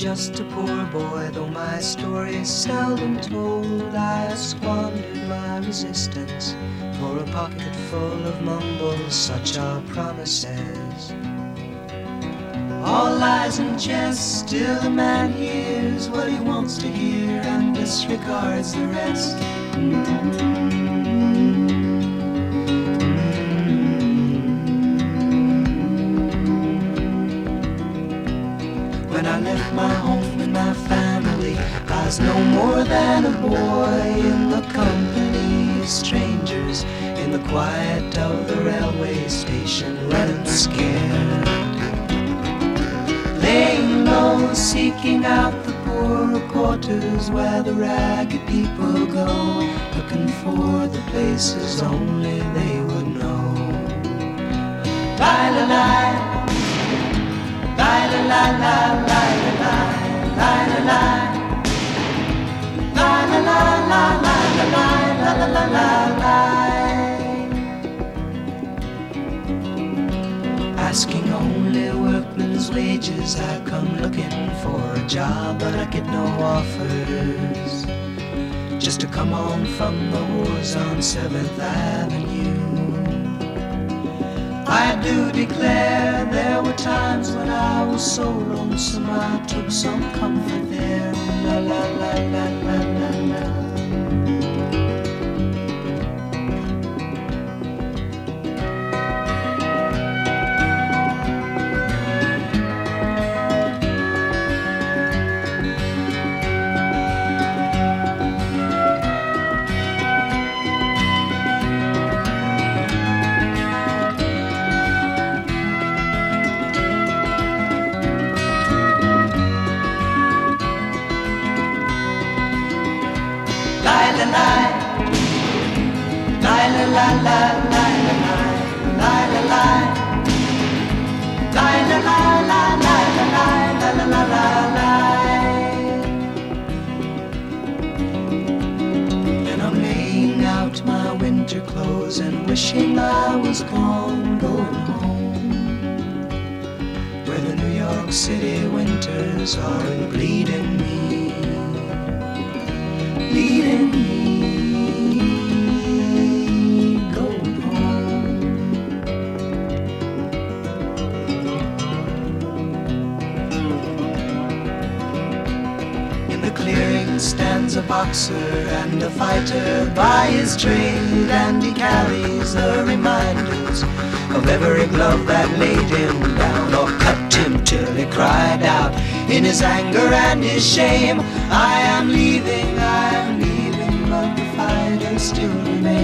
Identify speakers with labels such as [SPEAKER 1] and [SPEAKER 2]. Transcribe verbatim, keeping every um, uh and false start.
[SPEAKER 1] just a poor boy, though my story is seldom told. I squandered my resistance for a pocket full of mumbles, such are promises. All lies and jest, still a man hears what he wants to hear and disregards the rest. When I left my home and my family, I was no more than a boy in the company of strangers, in the quiet of the railway station, running scared, laying low, seeking out the poorer quarters where the ragged people go, looking for the places only they would know. Lie-la-lie, lie-la-lie, lie-la-lie, lie-la-lie, lie-la-lie, lie-la-lie, lie-la-lie. Asking only workmen's wages, I come looking for a job, but I get no offers. Just to come on from the wars on seventh Avenue. I do declare there were times when I was so lonesome I took some comfort there. La la la la la la la. And wishing I was gone, going home, where the New York City winters are bleeding me, bleeding me, going home. In the clearing stands a boxer and a fighter by his trade, and he carries the reminders of every glove that laid him down or cut him till he cried out in his anger and his shame, I am leaving, I am leaving, but the fighter still remains.